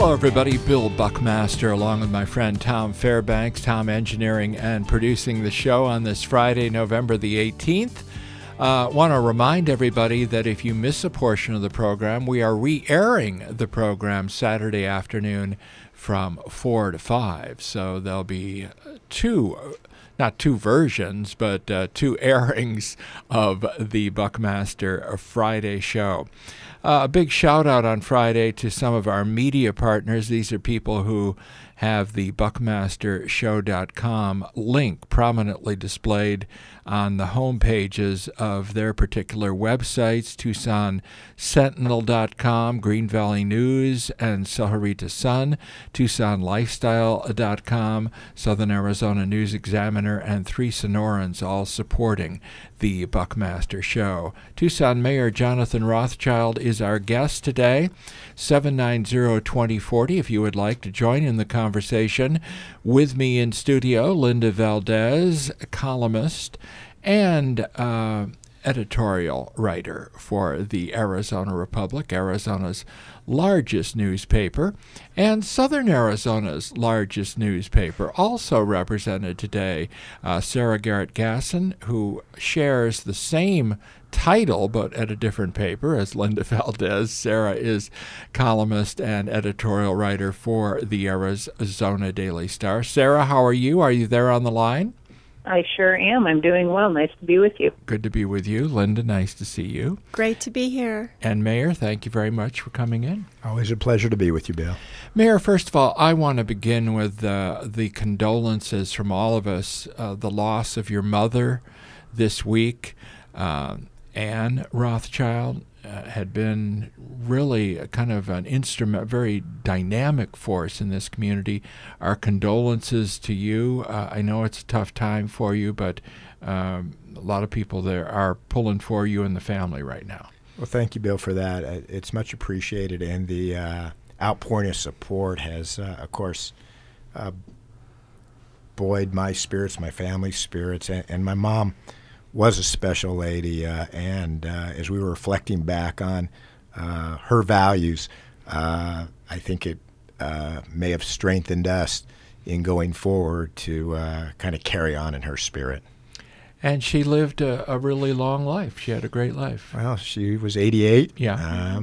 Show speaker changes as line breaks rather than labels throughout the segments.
Hello, everybody. Bill Buckmaster, along with my friend Tom Fairbanks. Tom engineering and producing the show on this Friday, November the 18th. Want to remind everybody that if you miss a portion of the program, we are re-airing the program Saturday afternoon from 4 to 5. So there'll be not two versions, but two airings of the Buckmaster Friday show. A big shout out on Friday to some of our media partners. These are people who have the BuckmasterShow.com link prominently displayed on the home pages of their particular websites: TucsonSentinel.com, Green Valley News and Sahuarita Sun, TucsonLifestyle.com, Southern Arizona News Examiner, and Three Sonorans, all supporting the Buckmaster Show. Tucson Mayor Jonathan Rothschild is our guest today. 790-2040 if you would like to join in the conversation. With me in studio, Linda Valdez, columnist and editorial writer for the Arizona Republic, Arizona's largest newspaper, and Southern Arizona's largest newspaper. Also represented today, Sarah Garrett Gasson, who shares the same title but at a different paper as Linda Valdez. Sarah is columnist and editorial writer for the Arizona Daily Star. Sarah, how are you? Are you there on the line?
I sure am. I'm doing well. Nice to be with you.
Good to be with you. Linda, nice to see you.
Great to be here.
And Mayor, thank you very much for coming in.
Always a pleasure to be with you, Bill.
Mayor, first of all, I want to begin with the condolences from all of us, the loss of your mother this week. Anne Rothschild had been really kind of an instrument, very dynamic force in this community. Our condolences to you. I know it's a tough time for you, but a lot of people there are pulling for you and the family right now.
Well, thank you, Bill, for that. It's much appreciated, and the outpouring of support has, of course, buoyed my spirits, my family's spirits, and my mom was a special lady, and as we were reflecting back on her values, I think it may have strengthened us in going forward to kind of carry on in her spirit.
And she lived a really long life. She had a great life.
Well, she was 88.
Yeah.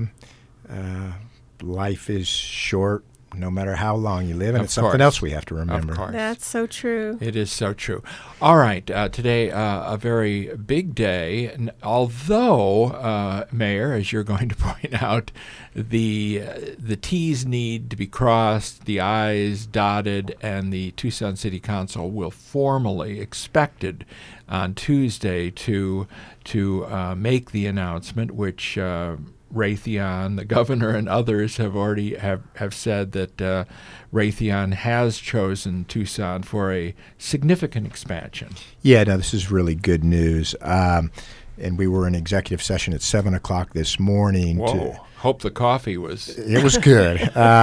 Life is short, no matter how long you live, and it's
Of course.
something else we have to remember.
Of course.
That's so true.
It is so true. All right, today a very big day, although, Mayor, as you're going to point out, the T's need to be crossed, the I's dotted, and the Tucson City Council will formally expected on Tuesday to make the announcement, which Raytheon, the governor, and others have already have said that Raytheon has chosen Tucson for a significant expansion.
Yeah, no, this is really good news. And we were in executive session at 7 o'clock this morning.
Whoa. Hope the coffee was...
It was good.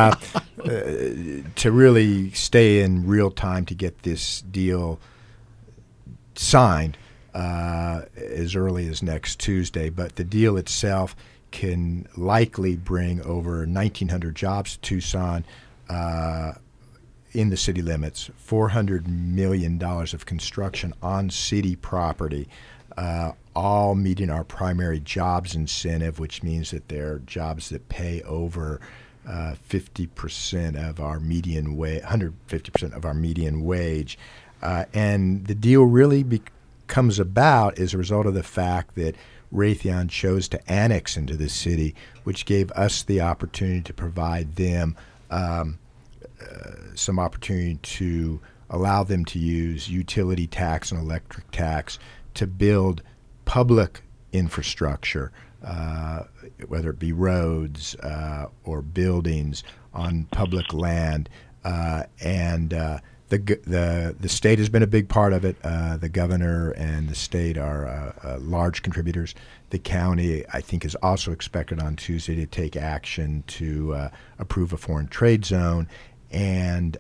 To really stay in real time to get this deal signed as early as next Tuesday. But the deal itself can likely bring over 1,900 jobs to Tucson in the city limits, $400 million of construction on city property, all meeting our primary jobs incentive, which means that they're jobs that pay over 50% of our median wage, 150% of our median wage. And the deal really comes about as a result of the fact that Raytheon chose to annex into the city, which gave us the opportunity to provide them some opportunity to allow them to use utility tax and electric tax to build public infrastructure, whether it be roads or buildings on public land, and the state has been a big part of it. The governor and the state are large contributors. The county, I think, is also expected on Tuesday to take action to approve a foreign trade zone. And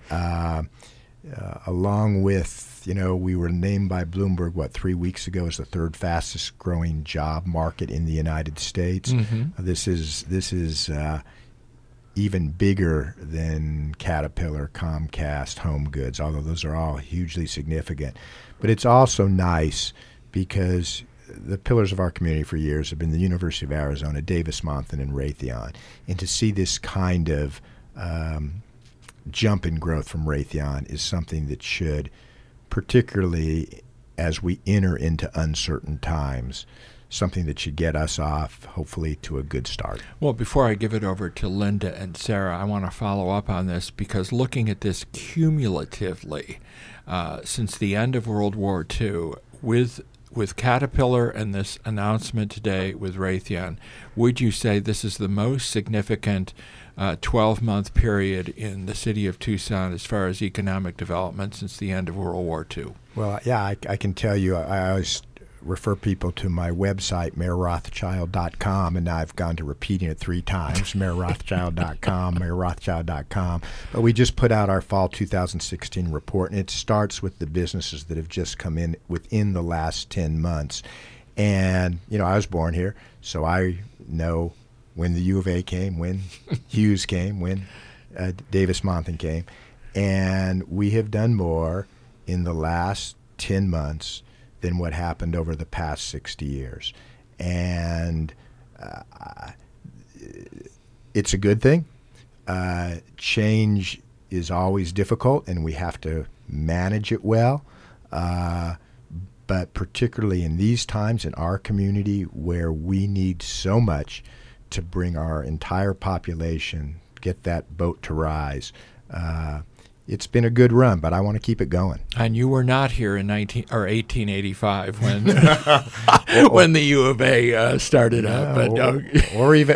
along with, we were named by Bloomberg, 3 weeks ago as the third fastest growing job market in the United States.
Mm-hmm.
This is even bigger than Caterpillar, Comcast, Home Goods, although those are all hugely significant. But it's also nice because the pillars of our community for years have been the University of Arizona, Davis-Monthan, and Raytheon. And to see this kind of jump in growth from Raytheon is something that should, particularly as we enter into uncertain times, something that should get us off, hopefully, to a good start.
Well, before I give it over to Linda and Sarah, I want to follow up on this because looking at this cumulatively, since the end of World War II, with Caterpillar and this announcement today with Raytheon, would you say this is the most significant 12-month period in the city of Tucson as far as economic development since the end of World War II?
Well, yeah, I can tell you, I always refer people to my website, mayorrothschild.com, and now I've gone to repeating it 3 times, mayorrothschild.com, mayorrothschild.com. But we just put out our fall 2016 report, and it starts with the businesses that have just come in within the last 10 months. And, I was born here, so I know when the U of A came, when Hughes came, when Davis-Monthan came. And we have done more in the last 10 months than what happened over the past 60 years. And it's a good thing. Change is always difficult, and we have to manage it well. But particularly in these times in our community where we need so much to bring our entire population, get that boat to rise, it's been a good run, but I want to keep it going.
And you were not here in 1885 when when the U of A started up,
or even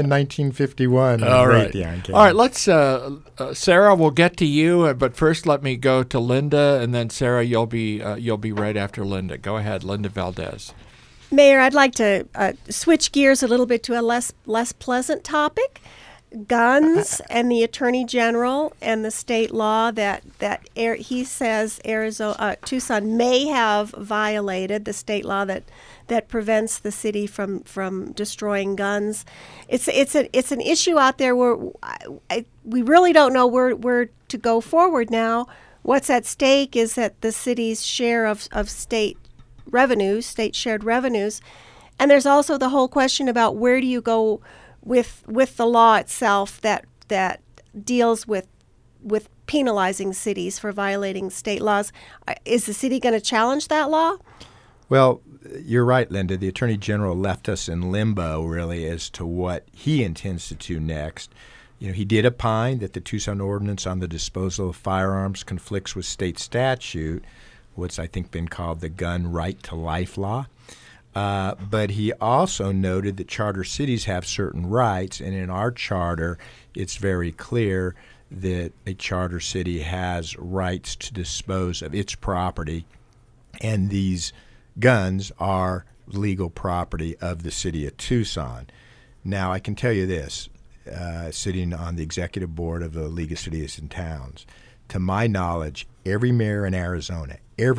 1951.
All right, Let's Sarah. We'll get to you, but first let me go to Linda, and then Sarah, you'll be right after Linda. Go ahead, Linda Valdez.
Mayor, I'd like to switch gears a little bit to a less pleasant topic. Guns and the Attorney General and the state law that he says Tucson may have violated the state law that prevents the city from destroying guns. It's an issue out there where we really don't know where to go forward now. What's at stake is that the city's share of state revenues, state shared revenues, and there's also the whole question about where do you go with the law itself that deals with penalizing cities for violating state laws. Is the city going to challenge that law?
Well, you're right, Linda. The Attorney General left us in limbo, really, as to what he intends to do next. He did opine that the Tucson ordinance on the disposal of firearms conflicts with state statute, what's I think been called the gun right to life law. But he also noted that charter cities have certain rights, and in our charter, it's very clear that a charter city has rights to dispose of its property, and these guns are legal property of the city of Tucson. Now, I can tell you this, sitting on the executive board of the League of Cities and Towns, to my knowledge, every mayor in Arizona,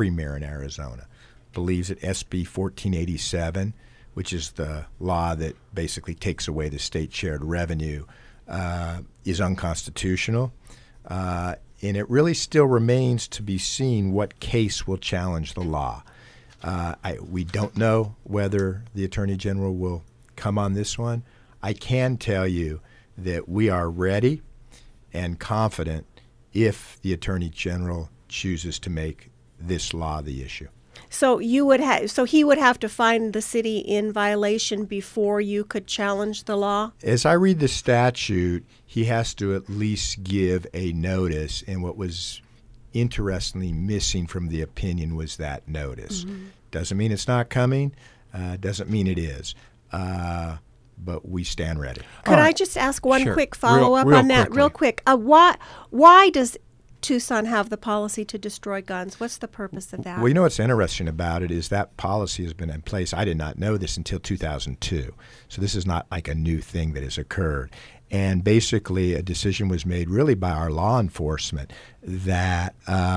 believes that SB 1487, which is the law that basically takes away the state shared revenue, is unconstitutional. And it really still remains to be seen what case will challenge the law. We don't know whether the Attorney General will come on this one. I can tell you that we are ready and confident if the Attorney General chooses to make this law the issue.
So he would have to find the city in violation before you could challenge the law?
As I read the statute, he has to at least give a notice, and what was interestingly missing from the opinion was that notice. Mm-hmm. Doesn't mean it's not coming, doesn't mean it is, but we stand ready.
Could I just ask one quick follow-up on that real quick? Why does Tucson have the policy to destroy guns? What's the purpose of that?
Well, what's interesting about it is that policy has been in place. I did not know this until 2002. So this is not like a new thing that has occurred. And basically a decision was made really by our law enforcement that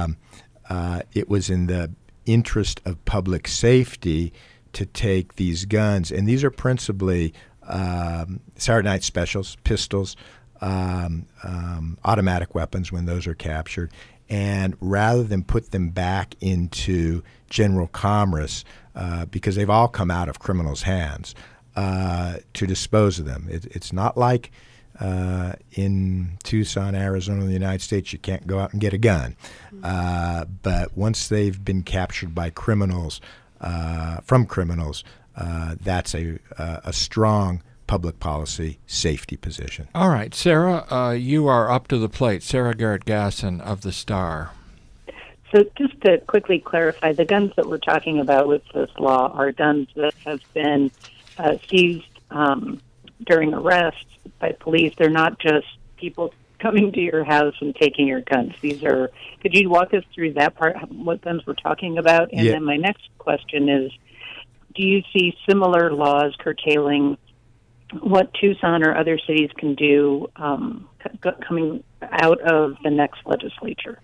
it was in the interest of public safety to take these guns. And these are principally Saturday night specials, pistols, automatic weapons when those are captured. And rather than put them back into general commerce, because they've all come out of criminals' hands, to dispose of them. It's not like in Tucson, Arizona, in the United States, you can't go out and get a gun. But once they've been captured by criminals, from criminals, that's a strong public policy safety position.
All right, Sarah, you are up to the plate. Sarah Garrett-Gasson of the Star.
So just to quickly clarify, the guns that we're talking about with this law are guns that have been seized during arrest by police. They're not just people coming to your house and taking your guns. These are, could you walk us through that part, what guns we're talking about? And then my next question is, do you see similar laws curtailing what Tucson or other cities can do coming out of the next legislature?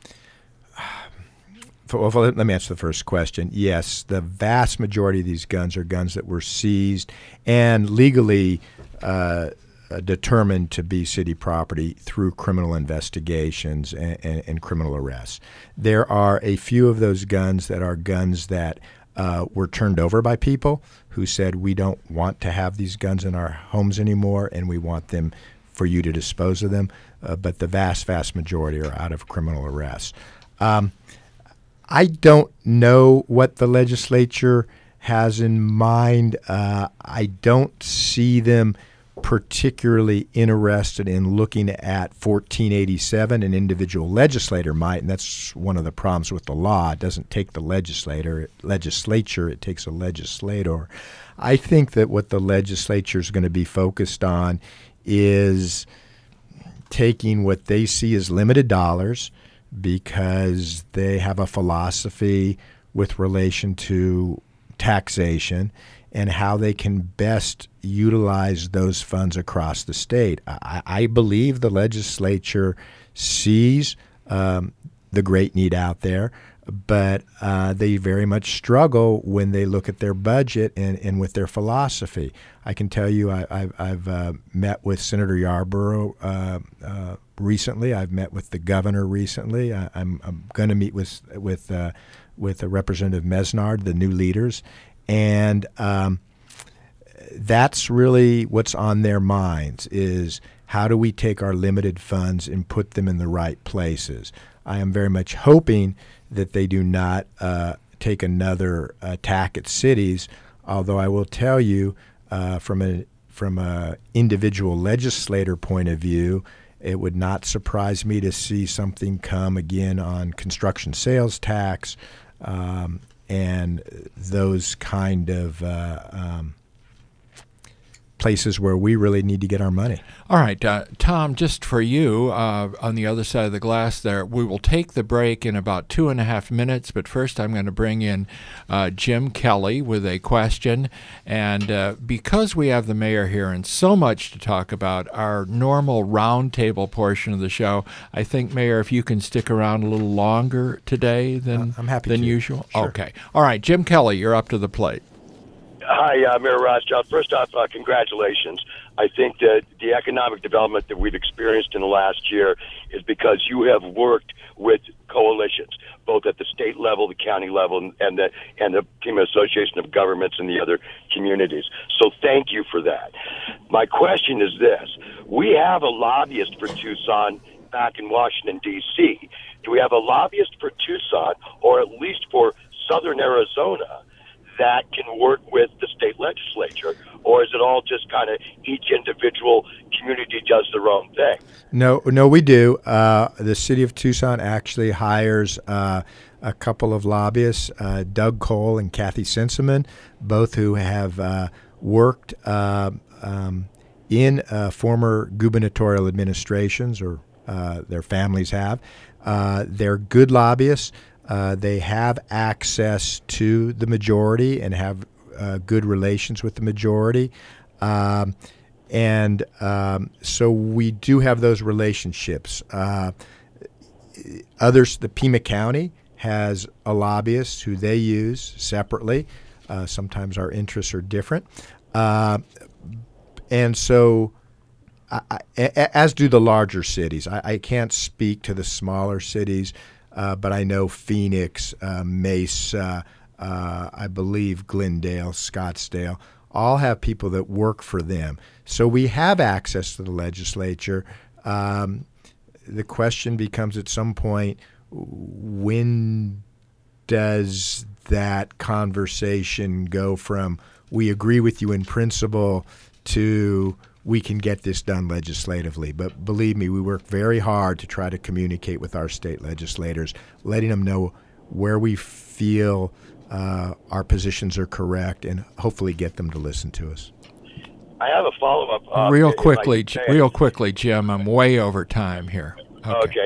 Well, let me answer the first question. Yes, the vast majority of these guns are guns that were seized and legally determined to be city property through criminal investigations and criminal arrests. There are a few of those guns that are guns that were turned over by people who said, we don't want to have these guns in our homes anymore, and we want them for you to dispose of them. But the vast, vast majority are out of criminal arrests. I don't know what the legislature has in mind. I don't see them particularly interested in looking at 1487. An individual legislator might, and that's one of the problems with the law. It doesn't take the legislature, it takes a legislator. I think that what the legislature is going to be focused on is taking what they see as limited dollars, because they have a philosophy with relation to taxation and how they can best utilize those funds across the state. I believe the legislature sees the great need out there, but they very much struggle when they look at their budget and with their philosophy. I can tell you I've met with Senator Yarborough recently. I've met with the governor recently. I'm going to meet with Representative Mesnard, the new leaders, and that's really what's on their minds, is how do we take our limited funds and put them in the right places. I am very much hoping that they do not take another attack at cities, although I will tell you from a individual legislator point of view, it would not surprise me to see something come again on construction sales tax and those kind of places where we really need to get our money.
All right, Tom, just for you, on the other side of the glass there, we will take the break in about 2.5 minutes, but first I'm going to bring in Jim Kelly with a question. And because we have the mayor here and so much to talk about, our normal roundtable portion of the show, I think, Mayor, if you can stick around a little longer today than usual.
Sure.
Okay. All right, Jim Kelly, you're up to the plate.
Hi, Mayor Rothschild. First off, congratulations. I think that the economic development that we've experienced in the last year is because you have worked with coalitions, both at the state level, the county level, and the Team Association of Governments and the other communities. So thank you for that. My question is this. We have a lobbyist for Tucson back in Washington, D.C. Do we have a lobbyist for Tucson, or at least for Southern Arizona, that can work with the state legislature, or is it all just kind of each individual community does their own thing?
No, we do. The city of Tucson actually hires a couple of lobbyists, Doug Cole and Kathy Senseman, both who have worked in former gubernatorial administrations, or their families have. They're good lobbyists. They have access to the majority and have good relations with the majority. So we do have those relationships. The Pima County has a lobbyist who they use separately. Sometimes our interests are different. And so as do the larger cities. I can't speak to the smaller cities, but I know Phoenix, Mesa, I believe Glendale, Scottsdale, all have people that work for them. So we have access to the legislature. The question becomes at some point, when does that conversation go from we agree with you in principle to we can get this done legislatively? But believe me, we work very hard to try to communicate with our state legislators, letting them know where we feel our positions are correct, and hopefully get them to listen to us.
I have a follow-up.
Real quickly, Jim, I'm way over time here.
Okay.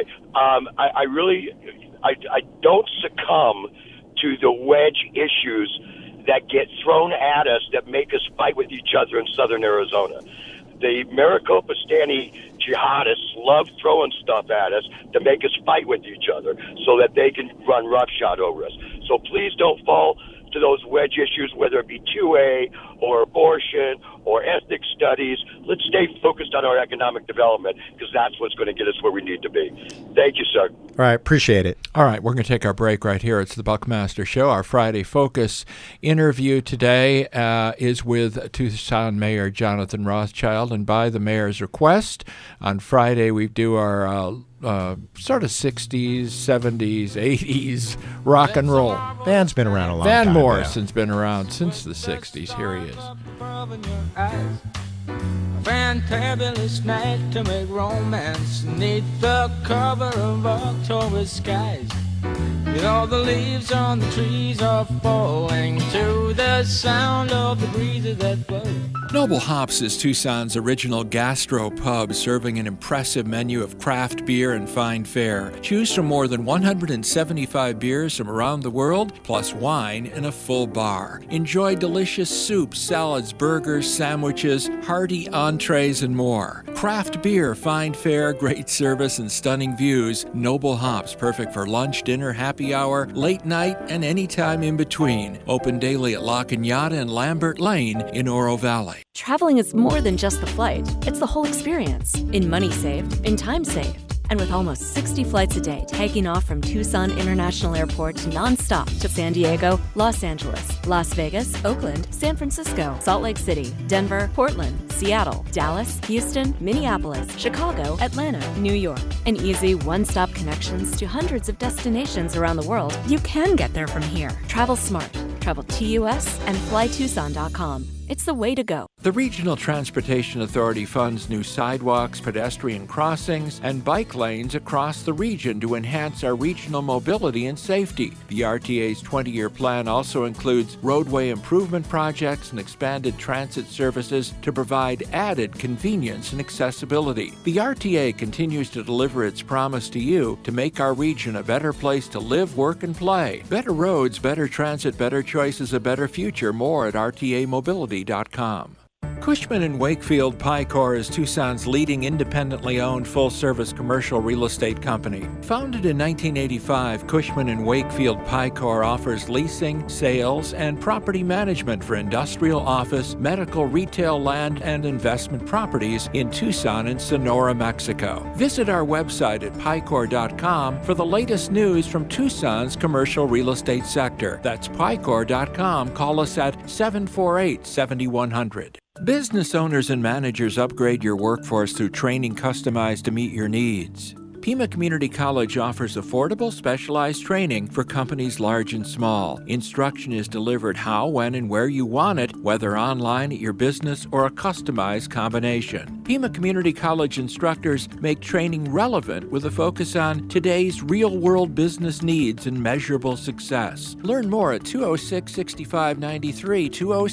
I don't succumb to the wedge issues that get thrown at us that make us fight with each other in southern Arizona. The Maricopa Stanley jihadists love throwing stuff at us to make us fight with each other so that they can run roughshod over us. So please don't fall to those wedge issues, whether it be 2A or abortion or ethnic studies. Let's stay focused on our economic development, because that's what's going to get us where we need to be. Thank you, sir.
All right, appreciate it.
All right, we're going to take our break right here. It's the Buckmaster Show. Our Friday Focus interview today is with Tucson Mayor Jonathan Rothschild, and by the mayor's request, on Friday we do our sort of 60s, 70s, 80s rock and roll.
Van's been around a long
time.
Van
Morrison's been around since the 60s. Here he is.
Fantabulous night to make romance neath the cover of October skies. All the leaves on the trees are falling to the sound of the breezes that blow.
Noble Hops is Tucson's original gastro pub, serving an impressive menu of craft beer and fine fare. Choose from more than 175 beers from around the world, plus wine and a full bar. Enjoy delicious soups, salads, burgers, sandwiches, hearty entrees, and more. Craft beer, fine fare, great service, and stunning views. Noble Hops, perfect for lunch, dinner, happy hour, late night, and any time in between. Open daily at La Cañada and Lambert Lane in Oro Valley.
Traveling is more than just the flight. It's the whole experience. In money saved, in time saved. And with almost 60 flights a day taking off from Tucson International Airport nonstop to San Diego, Los Angeles, Las Vegas, Oakland, San Francisco, Salt Lake City, Denver, Portland, Seattle, Dallas, Houston, Minneapolis, Chicago, Atlanta, New York. And easy one-stop connections to hundreds of destinations around the world. You can get there from here. Travel smart. Travel TUS and flytucson.com. It's the way to go.
The Regional Transportation Authority funds new sidewalks, pedestrian crossings, and bike lanes across the region to enhance our regional mobility and safety. The RTA's 20-year plan also includes roadway improvement projects and expanded transit services to provide added convenience and accessibility. The RTA continues to deliver its promise to you to make our region a better place to live, work, and play. Better roads, better transit, better choices, a better future. More at RTAmobility.com. Cushman & Wakefield Picor is Tucson's leading independently owned full-service commercial real estate company. Founded in 1985, Cushman & Wakefield Picor offers leasing, sales, and property management for industrial, office, medical, retail, land, and investment properties in Tucson and Sonora, Mexico. Visit our website at picor.com for the latest news from Tucson's commercial real estate sector. That's picor.com. Call us at 748-7100. Business owners and managers, upgrade your workforce through training customized to meet your needs. Pima Community College offers affordable, specialized training for companies large and small. Instruction is delivered how, when, and where you want it, whether online at your business or a customized combination. Pima Community College instructors make training relevant with a focus on today's real-world business needs and measurable success. Learn more at 206-6593,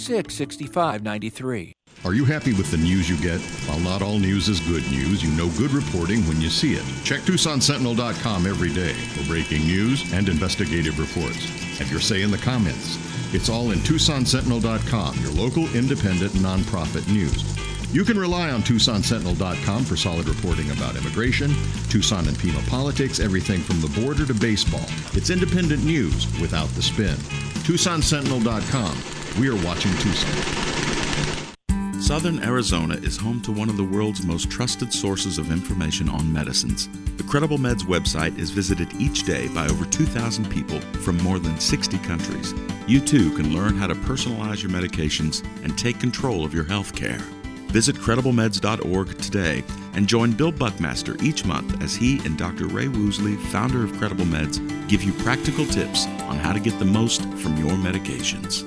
206-6593.
Are you happy with the news you get? While not all news is good news, you know good reporting when you see it. Check TucsonSentinel.com every day for breaking news and investigative reports. Have your say in the comments. It's all in TucsonSentinel.com, your local independent nonprofit news. You can rely on TucsonSentinel.com for solid reporting about immigration, Tucson and Pima politics, everything from the border to baseball. It's independent news without the spin. TucsonSentinel.com. We are watching Tucson.
Southern Arizona is home to one of the world's most trusted sources of information on medicines. The Credible Meds website is visited each day by over 2,000 people from more than 60 countries. You too can learn how to personalize your medications and take control of your health care. Visit CredibleMeds.org today and join Bill Buckmaster each month as he and Dr. Ray Woosley, founder of Credible Meds, give you practical tips on how to get the most from your medications.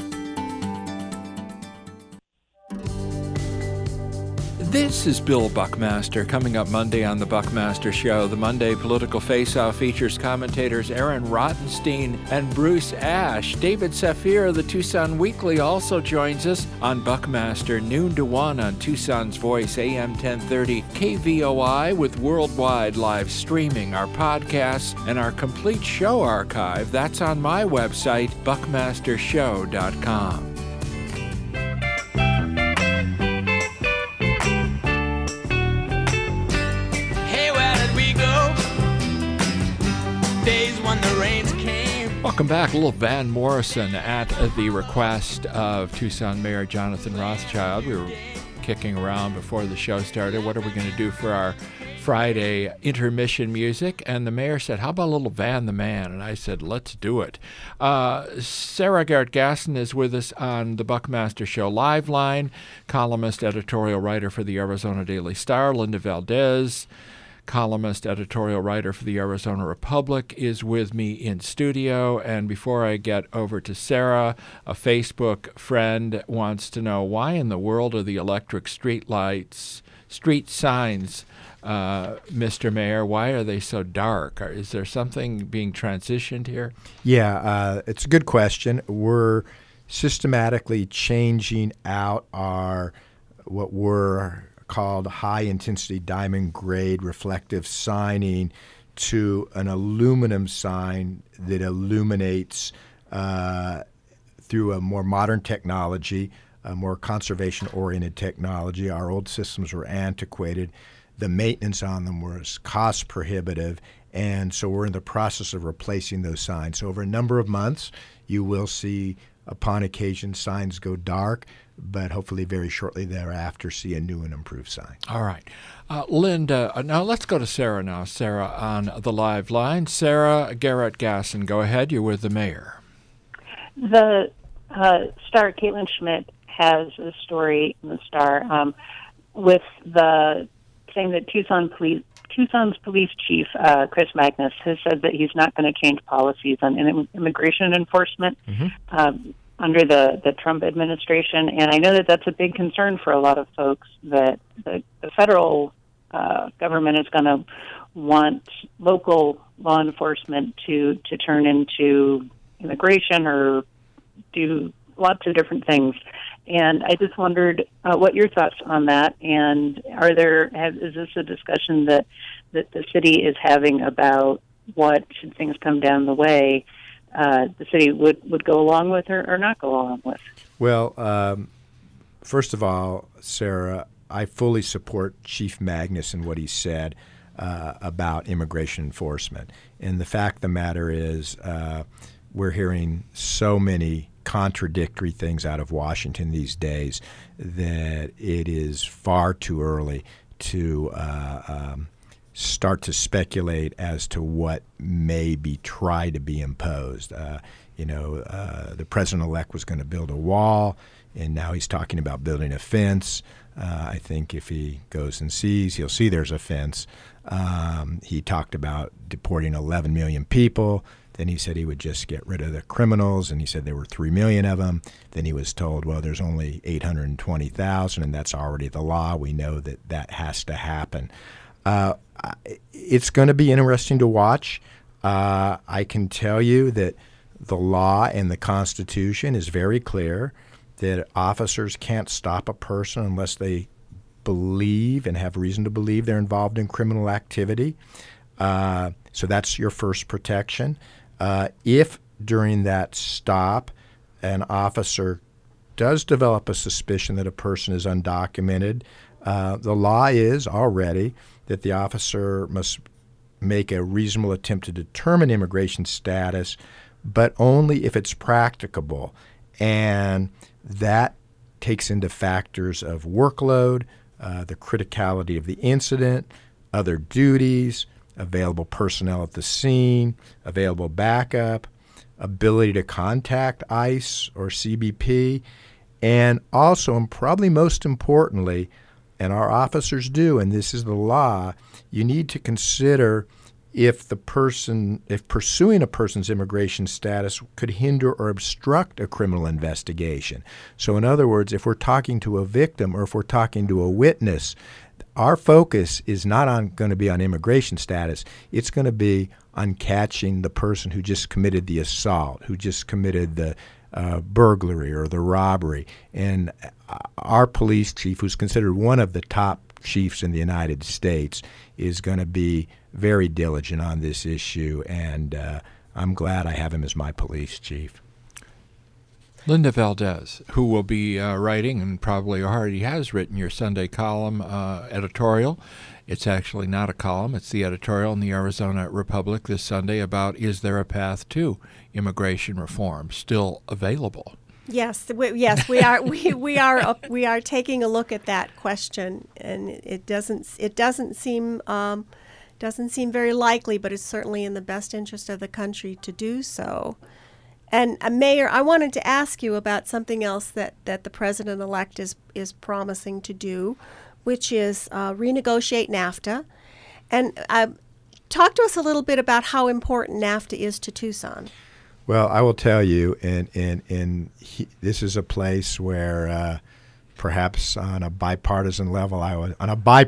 This is Bill Buckmaster. Coming up Monday on The Buckmaster Show, the Monday Political Face-Off features commentators Aaron Rottenstein and Bruce Ash. David Safir of the Tucson Weekly also joins us on Buckmaster, noon to 1 on Tucson's Voice, AM 1030 KVOI, with worldwide live streaming, our podcasts, and our complete show archive. That's on my website, buckmastershow.com. Welcome back. A little Van Morrison at the request of Tucson Mayor Jonathan Rothschild. We were kicking around before the show started. What are we going to do for our Friday intermission music? And the mayor said, how about a little Van the Man? And I said, let's do it. Sarah Garrett Gasson is with us on the Buckmaster Show live line, columnist, editorial writer for the Arizona Daily Star. Linda Valdez, columnist, editorial writer for the Arizona Republic, is with me in studio. And before I get over to Sarah, a Facebook friend wants to know, why in the world are the electric street signs, Mr. Mayor, why are they so dark? Is there something being transitioned here?
Yeah, it's a good question. We're systematically changing out what were called high-intensity diamond grade reflective signing to an aluminum sign that illuminates through a more modern technology, a more conservation-oriented technology. Our old systems were antiquated. The maintenance on them was cost prohibitive, and so we're in the process of replacing those signs. So over a number of months, you will see, upon occasion, signs go dark, but hopefully very shortly thereafter see a new and improved sign.
All right. Linda, now let's go to Sarah now. Sarah on the live line. Sarah Garrett Gasson, go ahead. You're with the mayor.
The Star, Caitlin Schmidt, has a story in the Star with the saying that Tucson's police chief, Chris Magnus, has said that he's not going to change policies on immigration enforcement under the Trump administration. And I know that that's a big concern for a lot of folks, that the federal government is going to want local law enforcement to turn into immigration or do lots of different things. And I just wondered what your thoughts on that, and is this a discussion that the city is having about what, should things come down the way, the city would go along with or not go along with?
Well, first of all, Sarah, I fully support Chief Magnus and what he said about immigration enforcement. And the fact of the matter is we're hearing so many contradictory things out of Washington these days that it is far too early to start to speculate as to what may be tried to be imposed. The president-elect was going to build a wall, and now he's talking about building a fence. I think if he goes and sees, he'll see there's a fence. He talked about deporting 11 million people. Then he said he would just get rid of the criminals, and he said there were 3 million of them. Then he was told, well, there's only 820,000, and that's already the law. We know that has to happen. It's going to be interesting to watch. I can tell you that the law and the Constitution is very clear that officers can't stop a person unless they believe and have reason to believe they're involved in criminal activity. So that's your first protection. If during that stop an officer does develop a suspicion that a person is undocumented, the law is already that the officer must make a reasonable attempt to determine immigration status, but only if it's practicable. And that takes into factors of workload, the criticality of the incident, other duties, available personnel at the scene, available backup, ability to contact ICE or CBP, and also, and probably most importantly, and our officers do, and this is the law, you need to consider if pursuing a person's immigration status could hinder or obstruct a criminal investigation. So in other words, if we're talking to a victim or if we're talking to a witness, our focus is not going to be on immigration status. It's going to be on catching the person who just committed the assault, who just committed the burglary or the robbery. And our police chief, who's considered one of the top chiefs in the United States, is going to be very diligent on this issue, and I'm glad I have him as my police chief.
Linda Valdez, who will be writing, and probably already has written, your Sunday column editorial. It's actually not a column. It's the editorial in the Arizona Republic this Sunday about is there a path to immigration reform still available?
Yes, we are. We are taking a look at that question, and it doesn't seem very likely, but it's certainly in the best interest of the country to do so. And Mayor, I wanted to ask you about something else that the president-elect is promising to do, which is renegotiate NAFTA. And talk to us a little bit about how important NAFTA is to Tucson.
Well, I will tell you, this is a place where perhaps on a bipartisan level, I was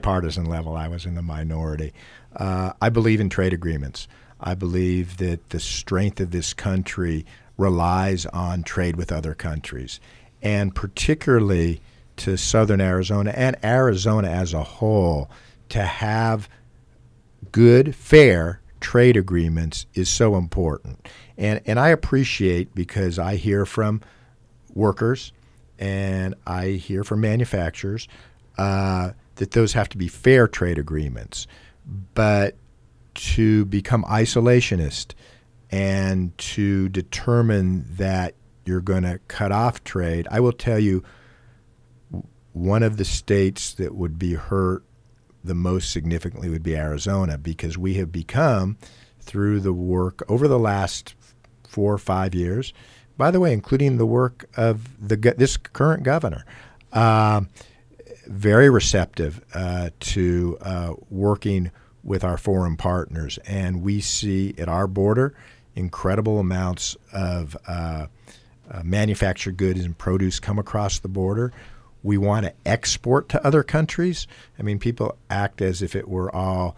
in the minority. I believe in trade agreements. I believe that the strength of this country relies on trade with other countries, and particularly to southern Arizona and Arizona as a whole, to have good, fair trade agreements is so important. And I appreciate, because I hear from workers and I hear from manufacturers that those have to be fair trade agreements. But to become isolationist and to determine that you're going to cut off trade, I will tell you, one of the states that would be hurt the most significantly would be Arizona, because we have become, through the work over the last 4 or 5 years, by the way, including the work of this current governor, very receptive to working with our foreign partners. And we see at our border incredible amounts of manufactured goods and produce come across the border. We want to export to other countries. I mean, people act as if it were all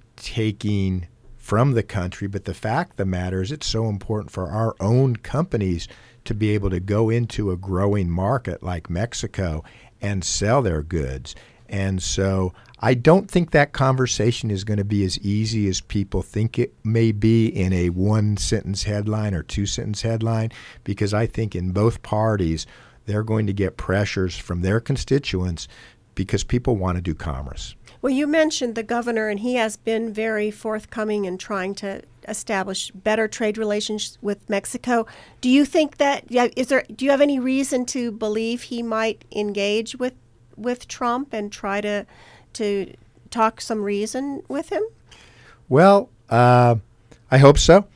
taking from the country, but the fact of the matter is it's so important for our own companies to be able to go into a growing market like Mexico and sell their goods. And so I don't think that conversation is going to be as easy as people think it may be in a 1-sentence headline or 2-sentence headline, because I think in both parties they're going to get pressures from their constituents because people want to do commerce.
Well, you mentioned the governor, and he has been very forthcoming in trying to establish better trade relations with Mexico. Do you think that do you have any reason to believe he might engage with Trump and try to talk some reason with him?
Well, I hope so.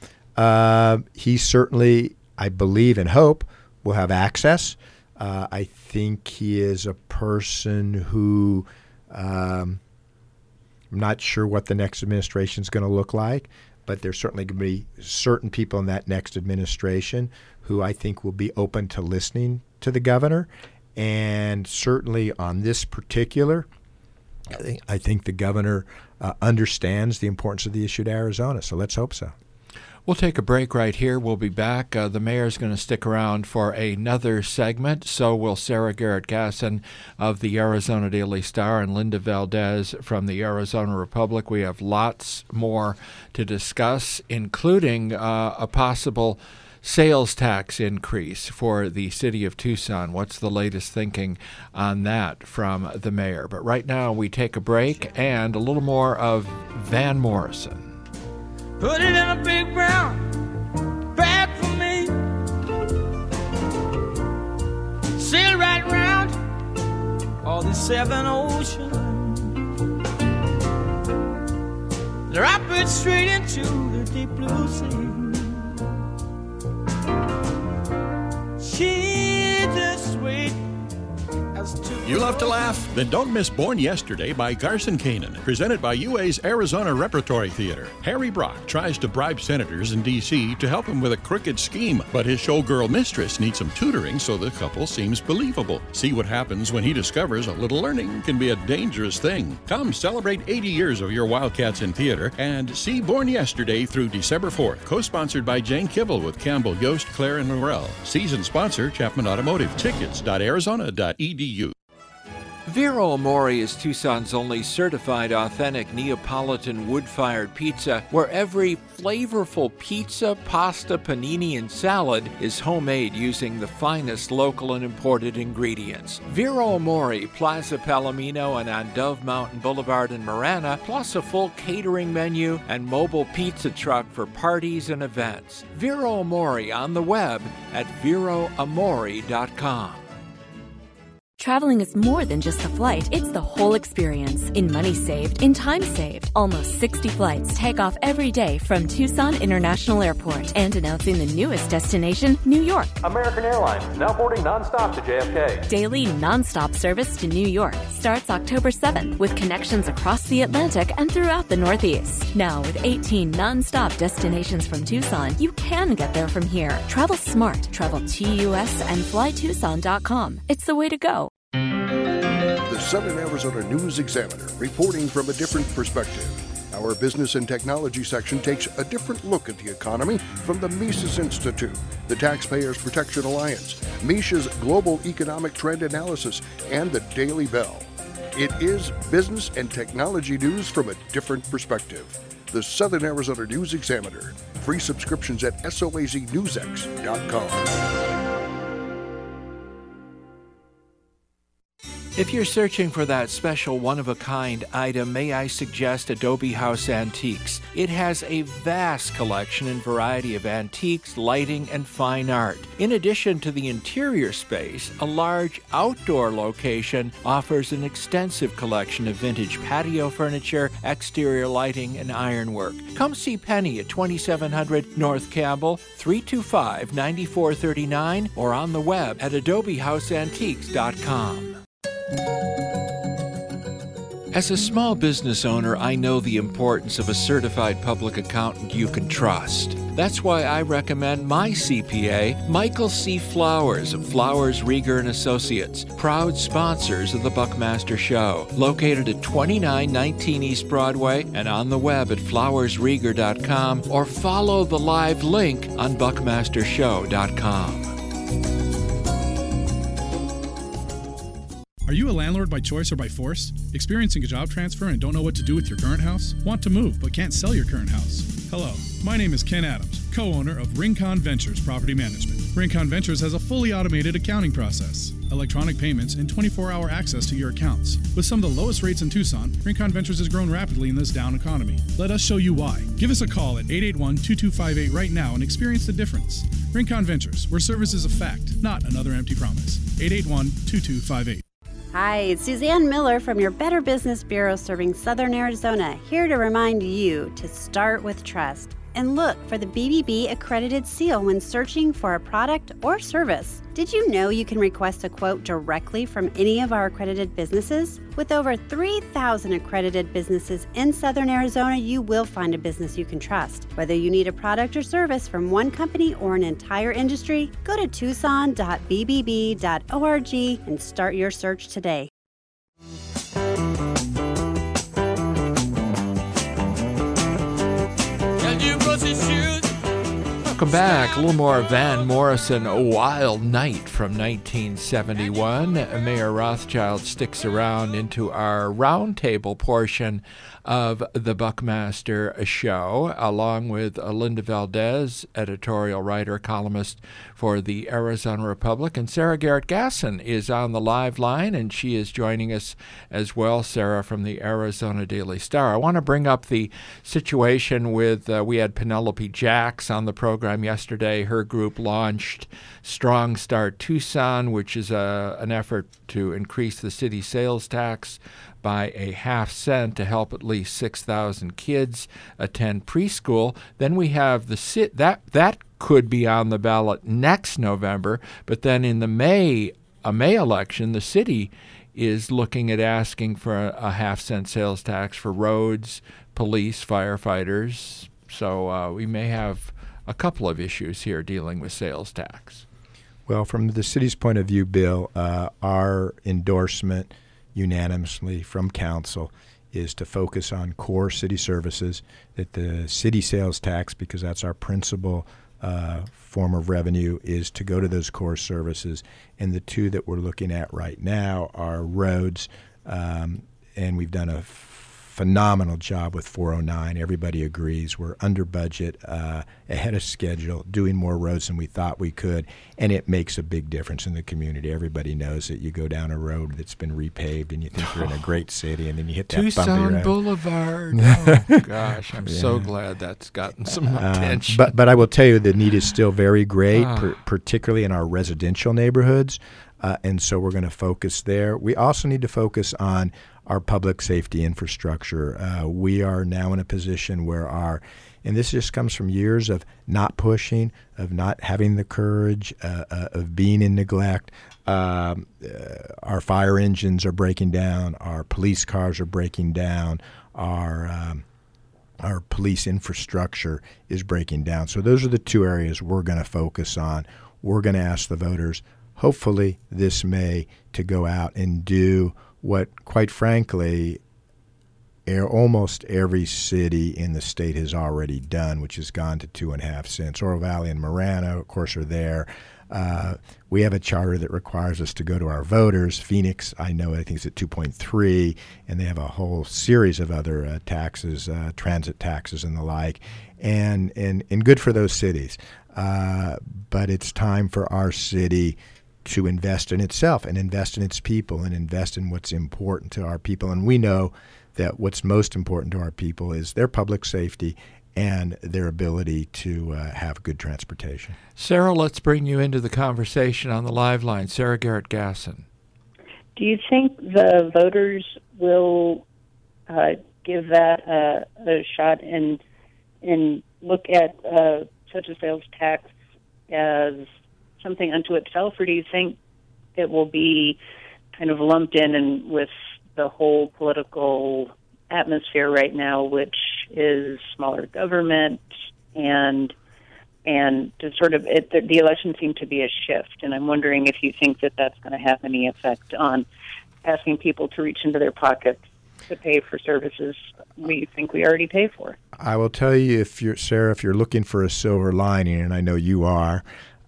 He certainly, I believe and hope, will have access. I think he is a person who I'm not sure what the next administration is going to look like, but there's certainly going to be certain people in that next administration who I think will be open to listening to the governor. And certainly on this particular, I think the governor understands the importance of the issue to Arizona. So let's hope so.
We'll take a break right here. We'll be back. The mayor's going to stick around for another segment. So will Sarah Garrett-Gasson of the Arizona Daily Star and Linda Valdez from the Arizona Republic. We have lots more to discuss, including a possible sales tax increase for the city of Tucson. What's the latest thinking on that from the mayor? But right now we take a break and a little more of Van Morrison.
Put it in a big brown bag for me. Sail right round 7 oceans. Drop it straight into the deep blue sea. She's as sweet as two.
You love to laugh? Then don't miss Born Yesterday by Garson Kanin, presented by UA's Arizona Repertory Theater. Harry Brock tries to bribe senators in D.C. to help him with a crooked scheme, but his showgirl mistress needs some tutoring so the couple seems believable. See what happens when he discovers a little learning can be a dangerous thing. Come celebrate 80 years of your Wildcats in theater and see Born Yesterday through December 4th. Co-sponsored by Jane Kibble with Campbell, Yost, Claire, and Morrell. Season sponsor, Chapman Automotive. Tickets.arizona.edu.
Vero Amore is Tucson's only certified authentic Neapolitan wood-fired pizza, where every flavorful pizza, pasta, panini, and salad is homemade using the finest local and imported ingredients. Vero Amore, Plaza Palomino, and on Dove Mountain Boulevard in Marana, plus a full catering menu and mobile pizza truck for parties and events. Vero Amore on the web at veroamore.com.
Traveling is more than just a flight, it's the whole experience. In money saved, in time saved. Almost 60 flights take off every day from Tucson International Airport. And announcing the newest destination, New York.
American Airlines, now boarding nonstop to JFK.
Daily nonstop service to New York starts October 7th with connections across the Atlantic and throughout the Northeast. Now with 18 nonstop destinations from Tucson, you can get there from here. Travel smart. Travel TUS and flytucson.com. It's the way to go.
The Southern Arizona News Examiner, reporting from a different perspective. Our business and technology section takes a different look at the economy from the Mises Institute, the Taxpayers Protection Alliance, Misha's Global Economic Trend Analysis, and the Daily Bell. It is business and technology news from a different perspective. The Southern Arizona News Examiner. Free subscriptions at soaznewsx.com.
If you're searching for that special one-of-a-kind item, may I suggest Adobe House Antiques. It has a vast collection and variety of antiques, lighting, and fine art. In addition to the interior space, a large outdoor location offers an extensive collection of vintage patio furniture, exterior lighting, and ironwork. Come see Penny at 2700 North Campbell, 325-9439, or on the web at adobehouseantiques.com. As a small business owner, I know the importance of a certified public accountant you can trust. That's why I recommend my CPA, Michael C. Flowers of Flowers, Rieger & Associates, proud sponsors of the Buckmaster Show, located at 2919 East Broadway and on the web at flowersrieger.com, or follow the live link on buckmastershow.com.
Are you a landlord by choice or by force? Experiencing a job transfer and don't know what to do with your current house? Want to move but can't sell your current house? Hello, my name is Ken Adams, co-owner of Rincon Ventures Property Management. Rincon Ventures has a fully automated accounting process, electronic payments, and 24-hour access to your accounts. With some of the lowest rates in Tucson, Rincon Ventures has grown rapidly in this down economy. Let us show you why. Give us a call at 881-2258 right now and experience the difference. Rincon Ventures, where service is a fact, not another empty promise. 881-2258.
Hi, it's Suzanne Miller from your Better Business Bureau serving Southern Arizona, here to remind you to start with trust and look for the BBB accredited seal when searching for a product or service. Did you know you can request a quote directly from any of our accredited businesses? With over 3,000 accredited businesses in Southern Arizona, you will find a business you can trust. Whether you need a product or service from one company or an entire industry, go to tucson.bbb.org and start your search today.
Welcome back. A little more Van Morrison, A Wild Night from 1971. Mayor Rothschild sticks around into our roundtable portion of the Buckmaster Show, along with Linda Valdez, editorial writer, columnist for the Arizona Republic, and Sarah Garrett Gasson is on the live line, and she is joining us as well, Sarah, from the Arizona Daily Star. I want to bring up the situation with, we had Penelope Jacks on the program yesterday. Her group launched Strong Start Tucson, which is an effort to increase the city sales tax by a half cent to help at least 6,000 kids attend preschool. Then we have that could be on the ballot next November, but then in the May election, the city is looking at asking for a half cent sales tax for roads, police, firefighters. So we may have a couple of issues here dealing with sales tax.
Well, from the city's point of view, Bill, our endorsement unanimously from council is to focus on core city services, that the city sales tax, because that's our principal form of revenue, is to go to those core services. And the two that we're looking at right now are roads, and we've done a phenomenal job with 409. Everybody agrees we're under budget, ahead of schedule, doing more roads than we thought we could, and it makes a big difference in the community. Everybody knows that you go down a road that's been repaved and you think you're in a great city, and then you hit that bumpy
Tucson
road.
Boulevard. Oh, gosh, I'm so glad that's gotten some attention.
But I will tell you the need is still very great, particularly in our residential neighborhoods, and so we're going to focus there. We also need to focus on our public safety infrastructure. We are now in a position where and this just comes from years of not pushing, of not having the courage, of being in neglect. Our fire engines are breaking down. Our police cars are breaking down. Our police infrastructure is breaking down. So those are the two areas we're going to focus on. We're going to ask the voters, hopefully this May, to go out and do what, quite frankly, almost every city in the state has already done, which has gone to 2.5 cents. Oro Valley and Marana, of course, are there. We have a charter that requires us to go to our voters. Phoenix, I think it's at 2.3, and they have a whole series of other taxes, transit taxes and the like, and good for those cities. But it's time for our city to invest in itself and invest in its people and invest in what's important to our people. And we know that what's most important to our people is their public safety and their ability to have good transportation.
Sarah, let's bring you into the conversation on the live line. Sarah Garrett Gasson.
Do you think the voters will give that a shot and look at such a sales tax as something unto itself, or do you think it will be kind of lumped in and with the whole political atmosphere right now, which is smaller government and to sort of the election seemed to be a shift, and I'm wondering if you think that that's going to have any effect on asking people to reach into their pockets to pay for services we think we already pay for.
I will tell you, Sarah, if you're looking for a silver lining, and I know you are,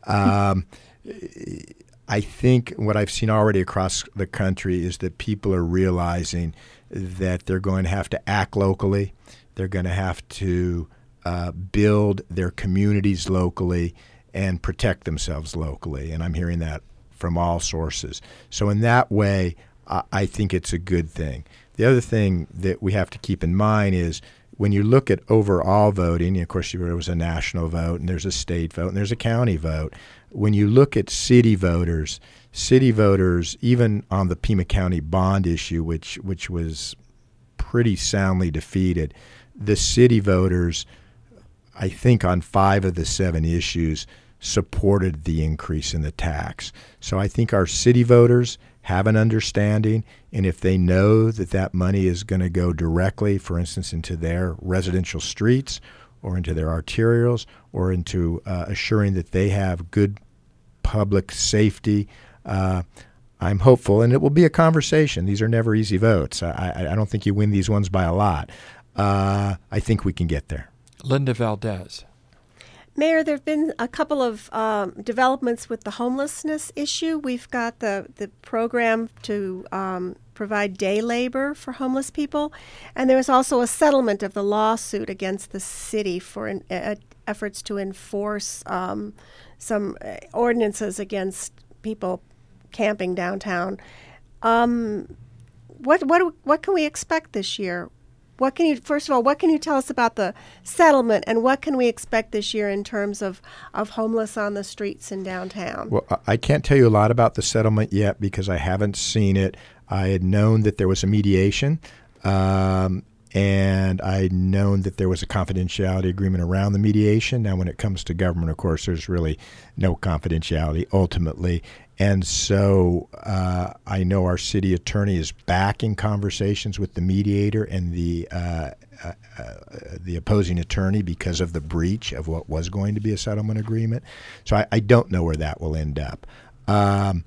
I think what I've seen already across the country is that people are realizing that they're going to have to act locally. They're going to have to build their communities locally and protect themselves locally. And I'm hearing that from all sources. So in that way, I think it's a good thing. The other thing that we have to keep in mind is when you look at overall voting, of course, there was a national vote, and there's a state vote, and there's a county vote. When you look at city voters, even on the Pima County bond issue, which was pretty soundly defeated, the city voters, I think on 5 of the 7 issues, supported the increase in the tax. So I think our city voters have an understanding, and if they know that that money is going to go directly, for instance, into their residential streets or into their arterials or into assuring that they have good public safety, I'm hopeful, and it will be a conversation. These are never easy votes. I don't think you win these ones by a lot. I think we can get there.
Linda Valdez.
Mayor, there have been a couple of developments with the homelessness issue. We've got the program to provide day labor for homeless people. And there was also a settlement of the lawsuit against the city for efforts to enforce some ordinances against people camping downtown. What can we expect this year? First of all, what can you tell us about the settlement, and what can we expect this year in terms of homeless on the streets in downtown?
Well, I can't tell you a lot about the settlement yet because I haven't seen it. I had known that there was a mediation, and I'd known that there was a confidentiality agreement around the mediation. Now, when it comes to government, of course, there's really no confidentiality ultimately. And so I know our city attorney is back in conversations with the mediator and the opposing attorney because of the breach of what was going to be a settlement agreement. So I don't know where that will end up. But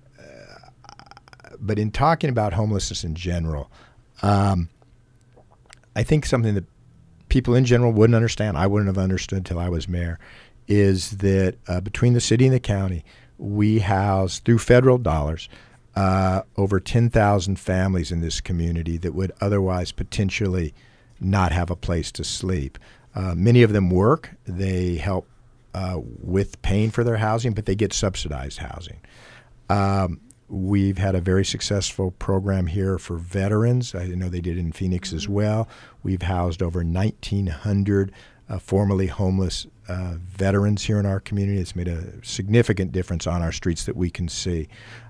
in talking about homelessness in general, I think something that people in general wouldn't understand, I wouldn't have understood until I was mayor, is that between the city and the county, we house, through federal dollars, over 10,000 families in this community that would otherwise potentially not have a place to sleep. Many of them work. They help with paying for their housing, but they get subsidized housing. We've had a very successful program here for veterans. I know they did in Phoenix as well. We've housed over 1,900 formerly homeless veterans here in our community. It's made a significant difference on our streets that we can see.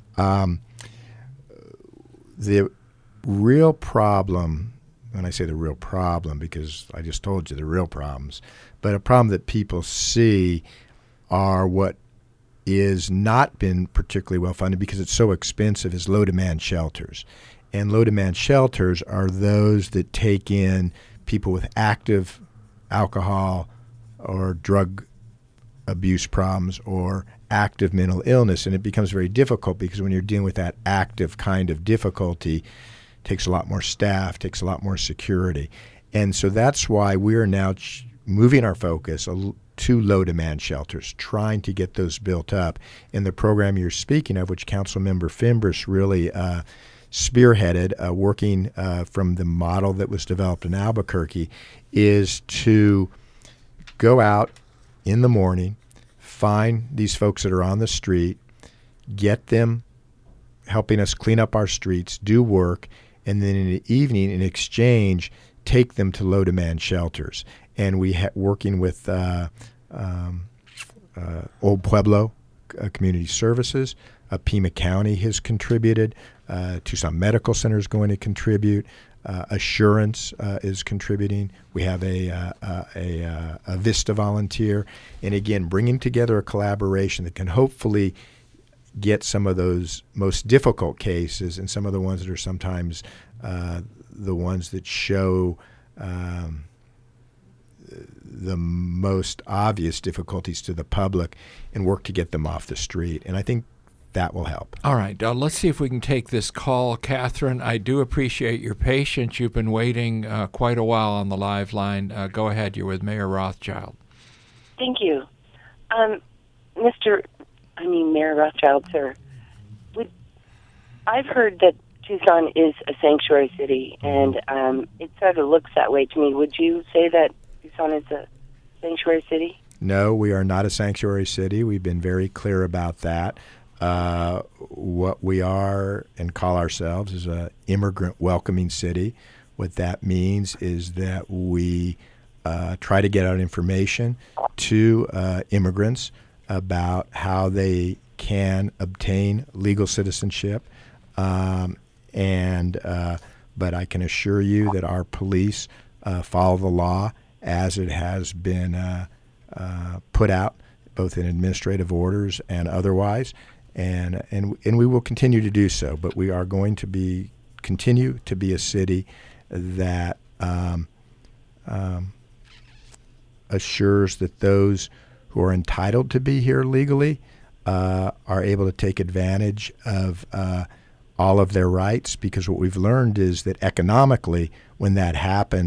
The real problem, when I say the real problem, because I just told you the real problems, but a problem that people see are what is not been particularly well funded because it's so expensive is low-demand shelters. And low-demand shelters are those that take in people with active alcohol or drug abuse problems or active mental illness. And it becomes very difficult because when you're dealing with that active kind of difficulty, it takes a lot more staff, takes a lot more security. And so that's why we are now moving our focus to low-demand shelters, trying to get those built up. And the program you're speaking of, which Councilmember Fimbres really spearheaded, working from the model that was developed in Albuquerque, is to go out in the morning, find these folks that are on the street, get them helping us clean up our streets, do work, and then in the evening, in exchange, take them to low-demand shelters. And we working with Old Pueblo Community Services, Pima County has contributed, Tucson Medical Center is going to contribute, Assurance is contributing. We have a Vista volunteer, and again, bringing together a collaboration that can hopefully get some of those most difficult cases and some of the ones that are sometimes the ones that show the most obvious difficulties to the public and work to get them off the street. And I think that will help.
All right. Let's see if we can take this call. Catherine, I do appreciate your patience. You've been waiting quite a while on the live line. Go ahead. You're with Mayor Rothschild.
Thank you. Mayor Rothschild, sir. I've heard that Tucson is a sanctuary city, and it sort of looks that way to me. Would you say that Tucson is a sanctuary city?
No, we are not a sanctuary city. We've been very clear about that. What we are and call ourselves is an immigrant welcoming city. What that means is that we try to get out information to immigrants about how they can obtain legal citizenship. But I can assure you that our police follow the law as it has been put out, both in administrative orders and otherwise, and we will continue to do so. But we are going to continue to be a city that assures that those who are entitled to be here legally are able to take advantage of all of their rights, because what we've learned is that economically, when that happens,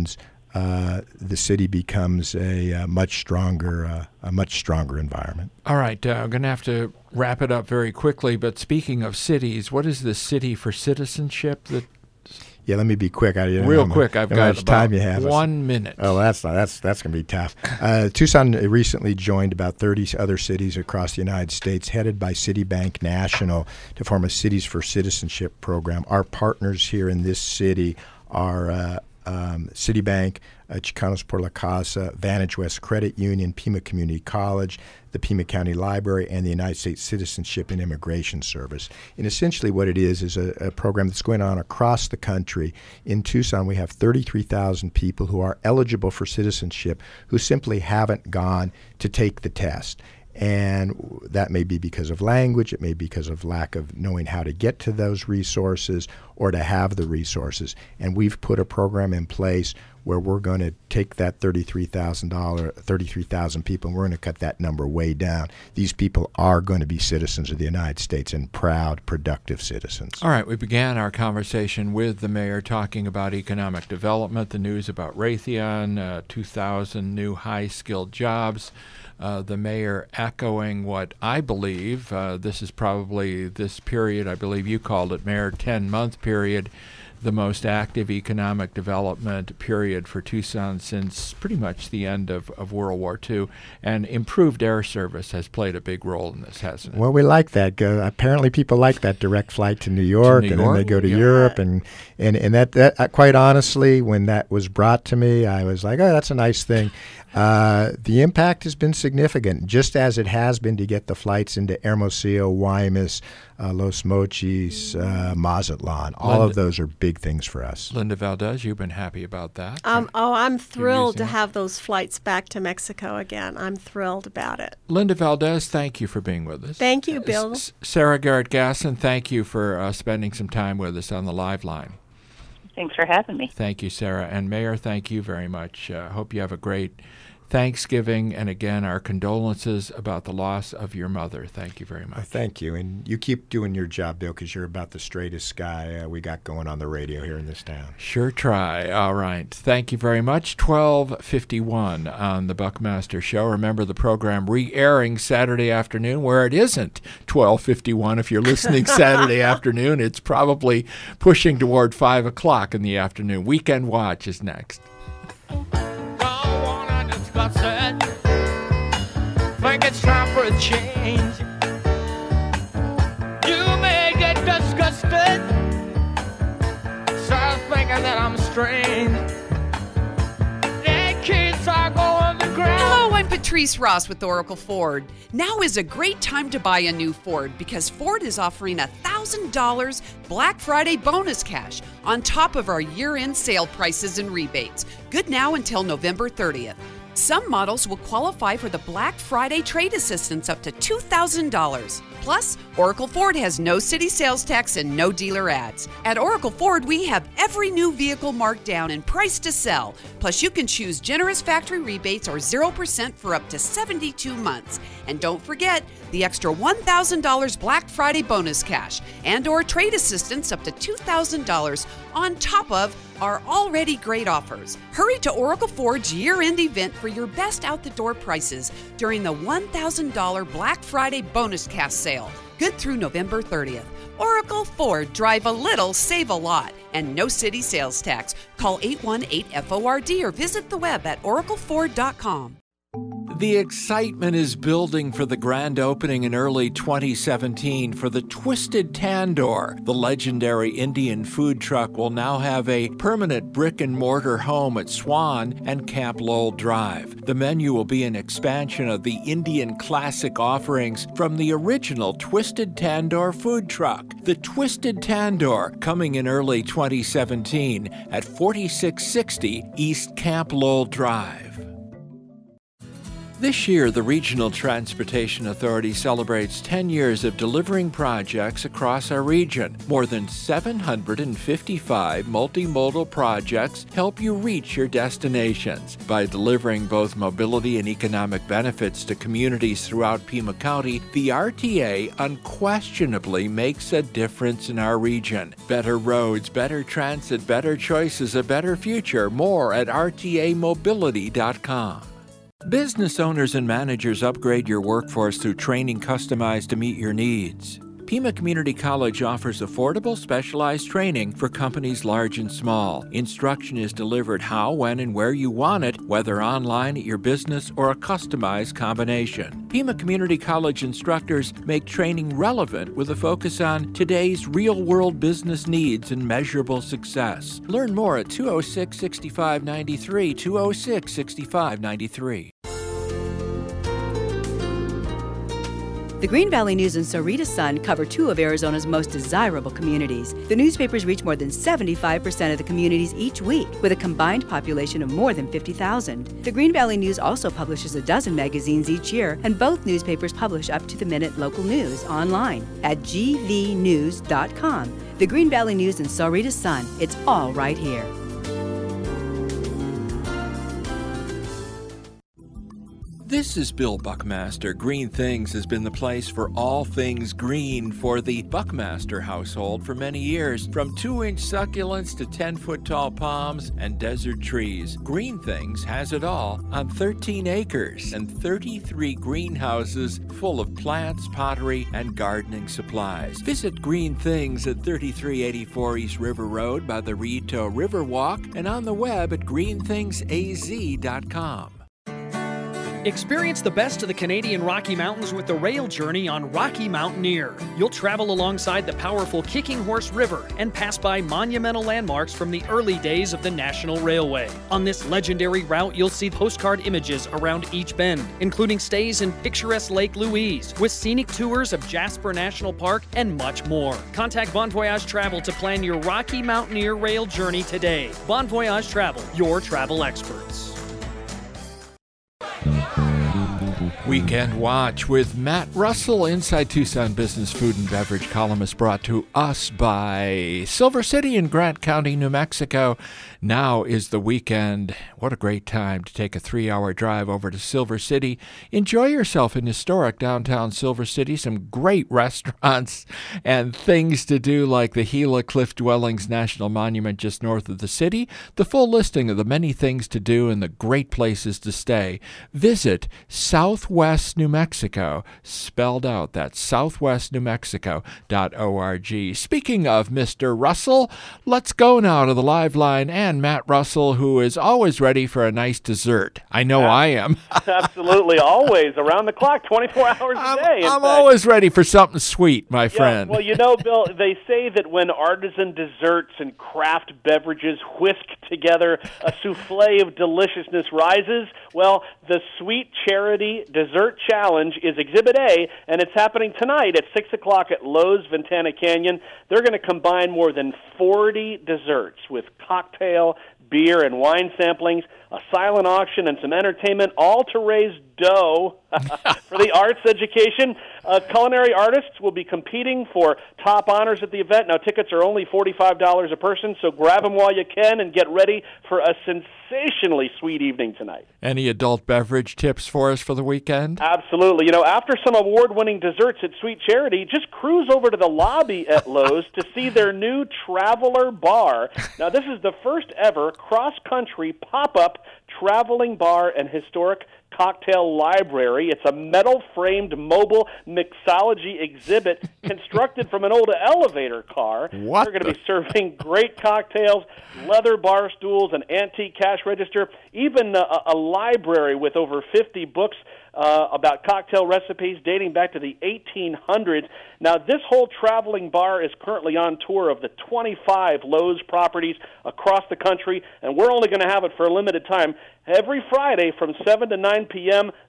the city becomes a much stronger environment.
All right, I'm going to have to wrap it up very quickly. But speaking of cities, what is the City for Citizenship?
Yeah, let me be quick.
Real quick, I've got
much time you have.
1 minute.
Oh, that's going to be tough. Tucson recently joined about 30 other cities across the United States, headed by Citibank National, to form a Cities for Citizenship program. Our partners here in this city are Citibank, Chicanos por la Casa, Vantage West Credit Union, Pima Community College, the Pima County Library, and the United States Citizenship and Immigration Service. And essentially what it is a program that's going on across the country. In Tucson, we have 33,000 people who are eligible for citizenship who simply haven't gone to take the test. And that may be because of language, it may be because of lack of knowing how to get to those resources or to have the resources. And we've put a program in place where we're going to take that 33,000 people, and we're going to cut that number way down. These people are going to be citizens of the United States and proud, productive citizens.
All right, we began our conversation with the mayor talking about economic development, the news about Raytheon, 2,000 new high-skilled jobs. The mayor echoing what I believe, this is probably this period, I believe you called it, Mayor, 10-month period, the most active economic development period for Tucson since pretty much the end of World War II. And improved air service has played a big role in this, hasn't it?
Well, we like that. Apparently people like that direct flight to New York, and then they go to Europe. And that quite honestly, when that was brought to me, I was like, oh, that's a nice thing. The impact has been significant, just as it has been to get the flights into Hermosillo, Guaymas, Los Mochis, Mazatlan. All of those are big things for us.
Linda Valdez, you've been happy about that.
I'm thrilled to have those flights back to Mexico again. I'm thrilled about it.
Linda Valdez, thank you for being with us.
Thank you, Bill.
Sarah Garrett-Gasson, thank you for spending some time with us on the live line.
Thanks for having me.
Thank you, Sarah. And Mayor, thank you very much. Hope you have a great Thanksgiving, and again, our condolences about the loss of your mother. Thank you very much.
Thank you, and you keep doing your job, Bill, because you're about the straightest guy we got going on the radio here in this town.
Sure try. All right. Thank you very much. 12:51 on the Buckmaster Show. Remember the program re-airing Saturday afternoon, where it isn't 12:51. If you're listening Saturday afternoon, it's probably pushing toward 5 o'clock in the afternoon. Weekend Watch is next.
Think it's time for a change. You may get disgusted, start thinking that I'm strange. Yeah, kids are going to ground.
Hello, I'm Patrice Ross with Oracle Ford. Now is a great time to buy a new Ford because Ford is offering $1,000 Black Friday bonus cash on top of our year-end sale prices and rebates. Good now until November 30th. Some models will qualify for the Black Friday trade assistance up to $2,000. Plus, Oracle Ford has no city sales tax and no dealer ads. At Oracle Ford, we have every new vehicle marked down and priced to sell. Plus, you can choose generous factory rebates or 0% for up to 72 months. And don't forget the extra $1,000 Black Friday bonus cash and or trade assistance up to $2,000 on top of our already great offers. Hurry to Oracle Ford's year-end event for your best out-the-door prices during the $1,000 Black Friday bonus cash sale. Good through November 30th. Oracle Ford, drive a little, save a lot, and no city sales tax. Call 818-FORD or visit the web at oracleford.com.
The excitement is building for the grand opening in early 2017 for the Twisted Tandoor. The legendary Indian food truck will now have a permanent brick-and-mortar home at Swan and Camp Lowell Drive. The menu will be an expansion of the Indian classic offerings from the original Twisted Tandoor food truck. The Twisted Tandoor, coming in early 2017 at 4660 East Camp Lowell Drive. This year, the Regional Transportation Authority celebrates 10 years of delivering projects across our region. More than 755 multimodal projects help you reach your destinations. By delivering both mobility and economic benefits to communities throughout Pima County, the RTA unquestionably makes a difference in our region. Better roads, better transit, better choices, a better future. More at rtamobility.com. Business owners and managers, upgrade your workforce through training customized to meet your needs. Pima Community College offers affordable, specialized training for companies large and small. Instruction is delivered how, when, and where you want it, whether online at your business or a customized combination. Pima Community College instructors make training relevant with a focus on today's real-world business needs and measurable success. Learn more at 206-6593, 206-6593.
The Green Valley News and Sahuarita Sun cover two of Arizona's most desirable communities. The newspapers reach more than 75% of the communities each week, with a combined population of more than 50,000. The Green Valley News also publishes a dozen magazines each year, and both newspapers publish up-to-the-minute local news online at gvnews.com. The Green Valley News and Sahuarita Sun, it's all right here.
This is Bill Buckmaster. Green Things has been the place for all things green for the Buckmaster household for many years. From 2-inch succulents to 10-foot tall palms and desert trees, Green Things has it all on 13 acres and 33 greenhouses full of plants, pottery, and gardening supplies. Visit Green Things at 3384 East River Road by the Rito Riverwalk and on the web at greenthingsaz.com.
Experience the best of the Canadian Rocky Mountains with the rail journey on Rocky Mountaineer. You'll travel alongside the powerful Kicking Horse River and pass by monumental landmarks from the early days of the National Railway. On this legendary route, you'll see postcard images around each bend, including stays in picturesque Lake Louise, with scenic tours of Jasper National Park and much more. Contact Bon Voyage Travel to plan your Rocky Mountaineer rail journey today. Bon Voyage Travel, your travel experts.
Weekend Watch with Matt Russell, Inside Tucson Business Food and Beverage columnist, brought to us by Silver City in Grant County, New Mexico. Now is the weekend. What a great time to take a 3-hour drive over to Silver City. Enjoy yourself in historic downtown Silver City. Some great restaurants and things to do like the Gila Cliff Dwellings National Monument just north of the city. The full listing of the many things to do and the great places to stay. Visit Southwest New Mexico, spelled out. That's southwestnewmexico.org. Speaking of Mr. Russell, let's go now to the live line and Matt Russell, who is always ready for a nice dessert. I know I am.
Absolutely, always, around the clock, 24 hours a day.
I'm always ready for something sweet, my friend.
Well, you know, Bill, they say that when artisan desserts and craft beverages whisk together, a souffle of deliciousness rises. Well, the Sweet Charity Dessert Challenge is Exhibit A, and it's happening tonight at 6 o'clock at Lowe's Ventana Canyon. They're going to combine more than 40 desserts with cocktail, beer, and wine samplings, a silent auction, and some entertainment, all to raise dough for the arts education. Culinary artists will be competing for top honors at the event. Now, tickets are only $45 a person, so grab them while you can and get ready for a sensationally sweet evening tonight.
Any adult beverage tips for us for the weekend?
Absolutely. You know, after some award-winning desserts at Sweet Charity, just cruise over to the lobby at Lowe's to see their new Traveler Bar. Now, this is the first ever cross-country pop-up traveling bar and historic cocktail library. It's a metal-framed mobile mixology exhibit constructed from an old elevator car.
What?
They're going to be serving great cocktails, leather bar stools, an antique cash register, even a library with over 50 books about cocktail recipes dating back to the 1800s. Now, this whole traveling bar is currently on tour of the 25 Lowe's properties across the country, and we're only going to have it for a limited time. Every Friday from 7 to 9 p.m.,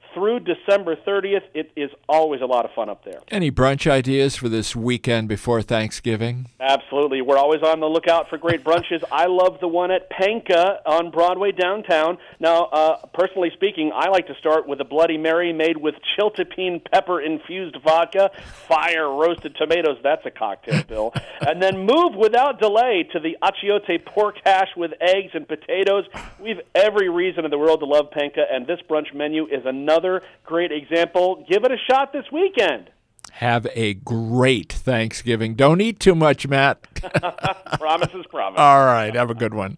through December 30th. It is always a lot of fun up there.
Any brunch ideas for this weekend before Thanksgiving?
Absolutely. We're always on the lookout for great brunches. I love the one at Panka on Broadway downtown. Now, personally speaking, I like to start with a Bloody Mary made with chiltepine pepper-infused vodka, fire roasted tomatoes. That's a cocktail, Bill. And then move without delay to the achiote pork hash with eggs and potatoes. We've every reason in the world to love Panka, and this brunch menu is another great example. Give it a shot this weekend.
Have a great Thanksgiving. Don't eat too much, Matt.
Promise is promise.
All right, have a good one.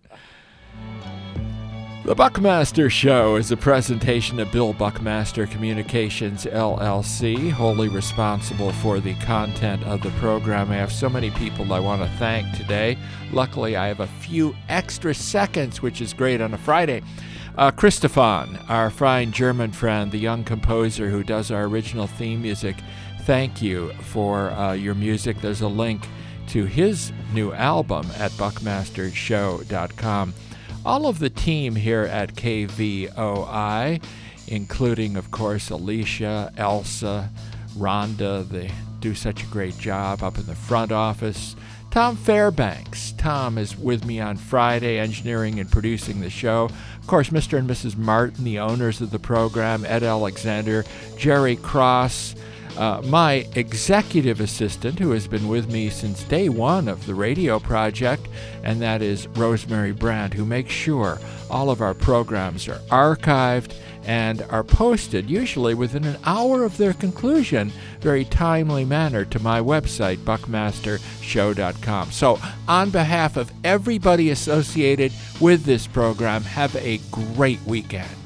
The Buckmaster Show is a presentation of Bill Buckmaster Communications, LLC, wholly responsible for the content of the program. I have so many people I want to thank today. Luckily, I have a few extra seconds, which is great on a Friday. Christophan, our fine German friend, the young composer who does our original theme music, thank you for your music. There's a link to his new album at buckmastershow.com. All of the team here at KVOI, including, of course, Alicia, Elsa, Rhonda, they do such a great job up in the front office. Tom Fairbanks. Tom is with me on Friday, engineering and producing the show. Of course, Mr. and Mrs. Martin, the owners of the program, Ed Alexander, Jerry Cross, my executive assistant, who has been with me since day one of the radio project, and that is Rosemary Brand, who makes sure all of our programs are archived and are posted, usually within an hour of their conclusion, very timely manner, to my website, buckmastershow.com. So, on behalf of everybody associated with this program, have a great weekend.